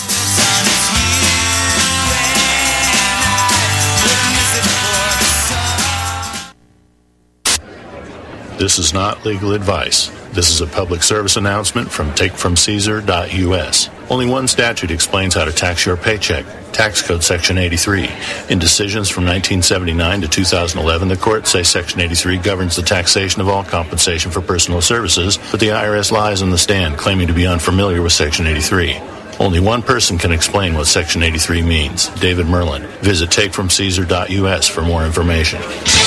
This is not legal advice. This is a public service announcement from take from caesar dot U S. Only one statute explains how to tax your paycheck. Tax Code Section eighty-three. In decisions from nineteen seventy-nine to two thousand eleven, the courts say Section eighty-three governs the taxation of all compensation for personal services, but the I R S lies on the stand, claiming to be unfamiliar with Section eighty-three. Only one person can explain what Section eighty-three means, David Merlin. Visit take from caesar dot U S for more information.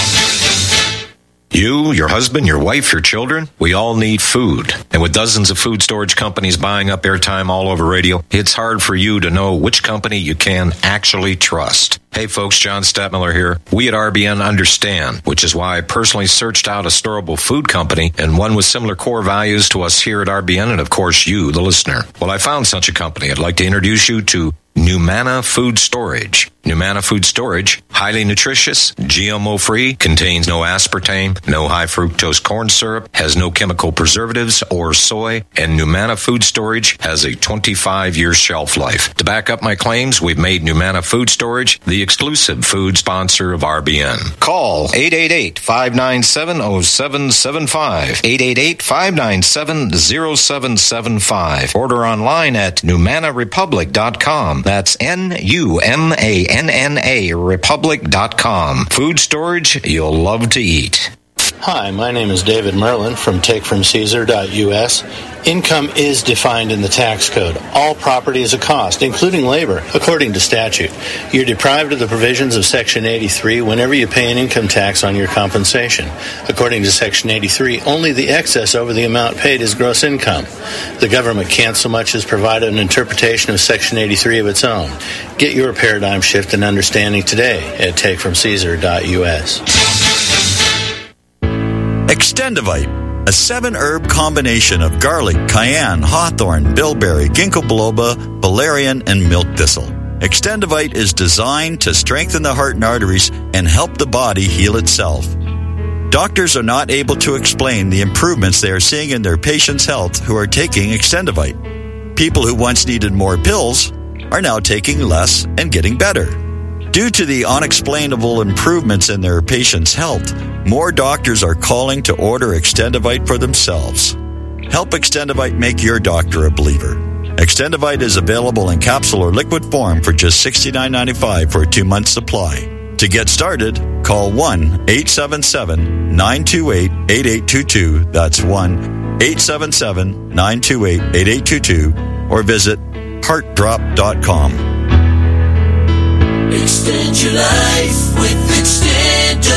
You, your husband, your wife, your children, we all need food. And with dozens of food storage companies buying up airtime all over radio, it's hard for you to know which company you can actually trust. Hey folks, John Stadtmiller here. We at R B N understand, which is why I personally searched out a storable food company and one with similar core values to us here at R B N and of course you, the listener. Well, I found such a company. I'd like to introduce you to Numana Food Storage. Numana Food Storage, highly nutritious, G M O-free, contains no aspartame, no high fructose corn syrup, has no chemical preservatives or soy, and Numana Food Storage has a twenty-five year shelf life. To back up my claims, we've made Numana Food Storage the exclusive food sponsor of R B N. Call eight eight eight, five nine seven, zero seven seven five, eight eight eight, five nine seven, zero seven seven five. Order online at numana republic dot com. That's N U M A N N A republic dot com. Food storage you'll love to eat. Hi, my name is David Merlin from take from caesar dot U S. Income is defined in the tax code. All property is a cost, including labor, according to statute. You're deprived of the provisions of Section eighty-three whenever you pay an income tax on your compensation. According to Section eighty-three, only the excess over the amount paid is gross income. The government can't so much as provide an interpretation of Section eighty-three of its own. Get your paradigm shift and understanding today at take from caesar dot U S. Extendivite, a seven-herb combination of garlic, cayenne, hawthorn, bilberry, ginkgo biloba, valerian, and milk thistle. Extendivite is designed to strengthen the heart and arteries and help the body heal itself. Doctors are not able to explain the improvements they are seeing in their patients' health who are taking Extendivite. People who once needed more pills are now taking less and getting better. Due to the unexplainable improvements in their patients' health, more doctors are calling to order Extendivite for themselves. Help Extendivite make your doctor a believer. Extendivite is available in capsule or liquid form for just sixty-nine ninety-five for a two-month supply. To get started, call one eight seven seven, nine two eight, eight eight two two. That's one eight seven seven, nine two eight, eight eight two two. Or visit heart drop dot com. Extend your life with Extendovite.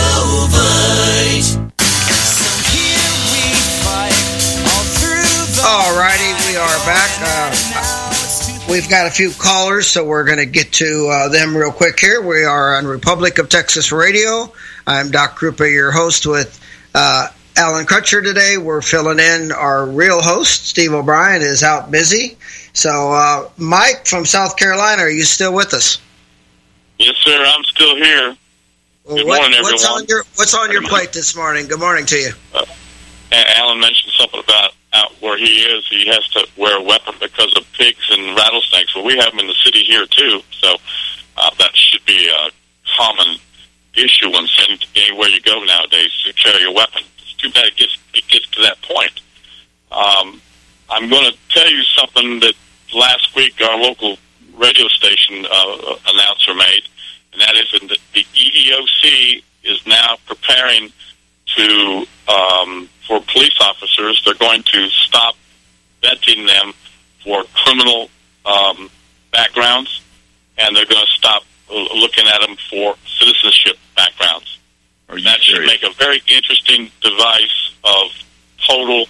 All righty, we are back. Uh, we've got a few callers, so we're going to get to uh, them real quick here. We are on Republic of Texas Radio. I'm Doc Krupa, your host, with uh, Alan Crutcher today. We're filling in. Our real host, Steve O'Brien, is out busy. So, uh, Mike from South Carolina, are you still with us? Yes, sir. I'm still here. Well, Good what, morning, everyone. What's on your What's on your plate this morning? Good morning to you. Uh, Alan mentioned something about out where he is. He has to wear a weapon because of pigs and rattlesnakes. Well, we have them in the city here too, so uh, that should be a common issuance anywhere you go nowadays to carry a weapon. It's too bad it gets it gets to that point. Um, I'm going to tell you something that last week our local radio station uh, announcer made. and that is that the E E O C is now preparing to, um, for police officers, they're going to stop vetting them for criminal um, backgrounds, and they're going to stop looking at them for citizenship backgrounds. That should make a very interesting device of total,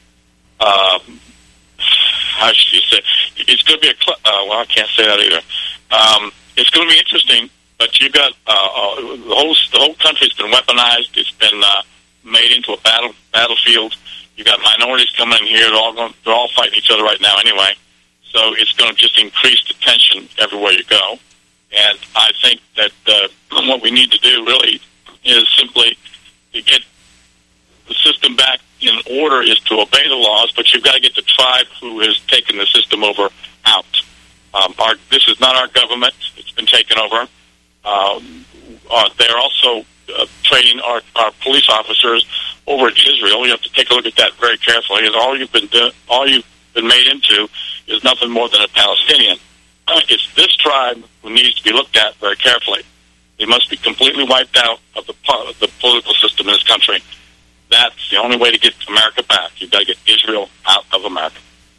um, how should you say, it's going to be a, cl- uh, well, I can't say that either. Um, it's going to be interesting, but you've got, uh, uh, the whole the whole country's been weaponized. It's been uh, made into a battle battlefield. You've got minorities coming in here. They're all going, they're all fighting each other right now anyway. So it's going to just increase the tension everywhere you go. And I think that uh, what we need to do really is simply to get the system back in order is to obey the laws, but you've got to get the tribe who has taken the system over out. Um, our, this is not our government. It's been taken over. Um, uh, they're also uh, training our, our police officers over in Israel. You have to take a look at that very carefully. And all you've been do- all you've been made into is nothing more than a Palestinian. It's this tribe who needs to be looked at very carefully. They must be completely wiped out of the, the political system in this country. That's the only way to get America back. You've got to get Israel out of America.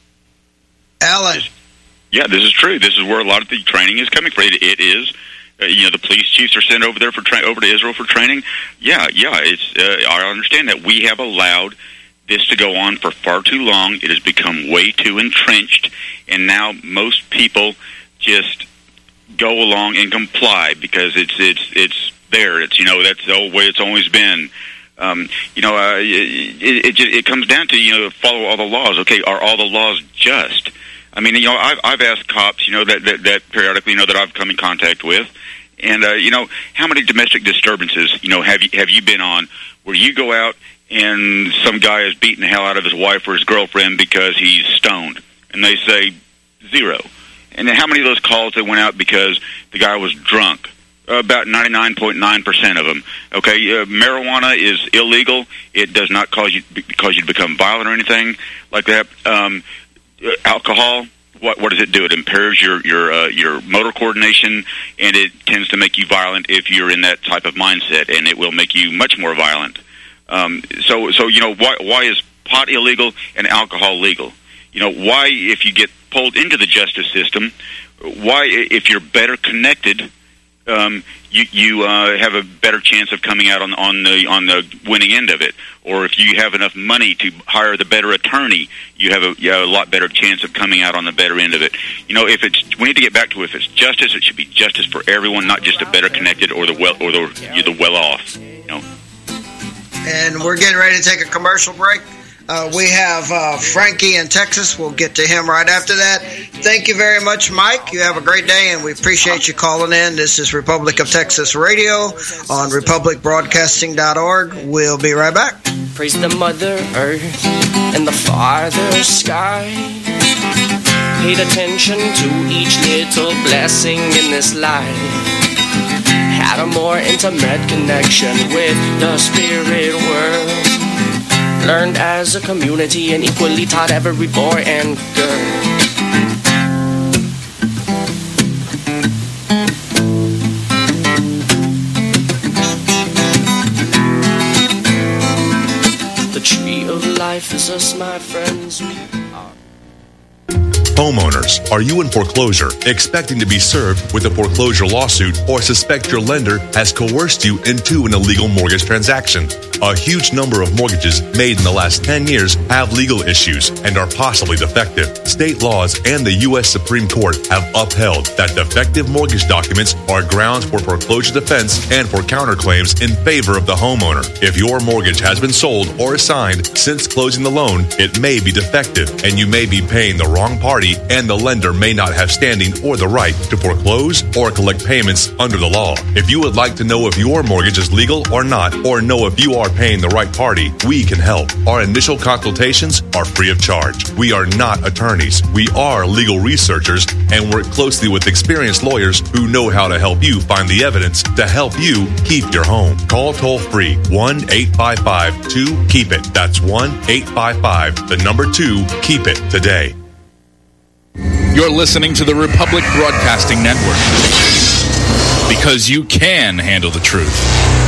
Alan. Yeah, this is true. This is where a lot of the training is coming from. It, it is. Uh, you know, the police chiefs are sent over there for tra- over to Israel for training. Yeah, yeah. It's. Uh, I understand that we have allowed this to go on for far too long. It has become way too entrenched, and now most people just go along and comply because it's it's it's there. It's, you know, that's the way it's always been. Um, you know, uh, it, it it comes down to, you know, follow all the laws. Okay, are all the laws just? I mean, you know, I've I've asked cops, you know, that that, that periodically, you know, that I've come in contact with, and uh, you know, how many domestic disturbances, you know, have you have you been on where you go out and some guy is beating the hell out of his wife or his girlfriend because he's stoned, and they say zero. And then how many of those calls that went out because the guy was drunk? Uh, about ninety-nine point nine percent of them. Okay, uh, marijuana is illegal. It does not cause you cause you to become violent or anything like that. Um, uh, alcohol, what what does it do? It impairs your your uh, your motor coordination, and it tends to make you violent if you're in that type of mindset, and it will make you much more violent. Um, so so you know, why why is pot illegal and alcohol legal? You know, why, if you get pulled into the justice system, why, if you're better connected, um, you, you uh, have a better chance of coming out on, on the on the winning end of it. Or if you have enough money to hire the better attorney, you have a, you have a lot better chance of coming out on the better end of it. You know, if it's, we need to get back to if it's justice, it should be justice for everyone, not just the better connected or the well or the the well off. You know. And we're getting ready to take a commercial break. Uh, we have uh, Frankie in Texas. We'll get to him right after that. Thank you very much, Mike. You have a great day, and we appreciate you calling in. This is Republic of Texas Radio on republic broadcasting dot org. We'll be right back. Praise the Mother Earth and the Father Sky. Paid attention to each little blessing in this life. Had a more intimate connection with the spirit world. Learned as a community and equally taught every boy and girl. The tree of life is us, my friends. We are. Homeowners, are you in foreclosure, expecting to be served with a foreclosure lawsuit, or suspect your lender has coerced you into an illegal mortgage transaction? A huge number of mortgages made in the last ten years have legal issues and are possibly defective. State laws and the U S Supreme Court have upheld that defective mortgage documents are grounds for foreclosure defense and for counterclaims in favor of the homeowner. If your mortgage has been sold or assigned since closing the loan, it may be defective and you may be paying the wrong party, and the lender may not have standing or the right to foreclose or collect payments under the law. If you would like to know if your mortgage is legal or not, or know if you are paying the right party, we can help. Our initial consultations are free of charge. We are not attorneys. We are legal researchers and work closely with experienced lawyers who know how to help you find the evidence to help you keep your home. Call toll free one eight five five two keep it. That's one eight five five, the number two, keep it today. You're listening to the Republic Broadcasting Network. because you can handle the truth.